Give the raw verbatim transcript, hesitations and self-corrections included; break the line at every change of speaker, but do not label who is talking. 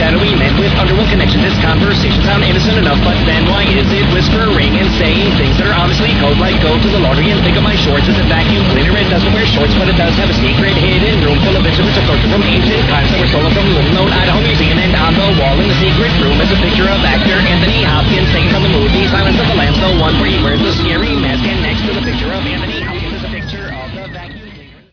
shadowy men with underworld connections. This conversation sound innocent enough, but then why is it whispering and saying things that are honestly cold, like go to the laundry and pick up my shorts? It's a vacuum cleaner, it doesn't wear shorts, but it does have a secret hidden room full of instruments of torture from ancient times that were stolen from Little Known Idaho Museum. And on the wall in the secret room is a picture of actor Anthony Hopkins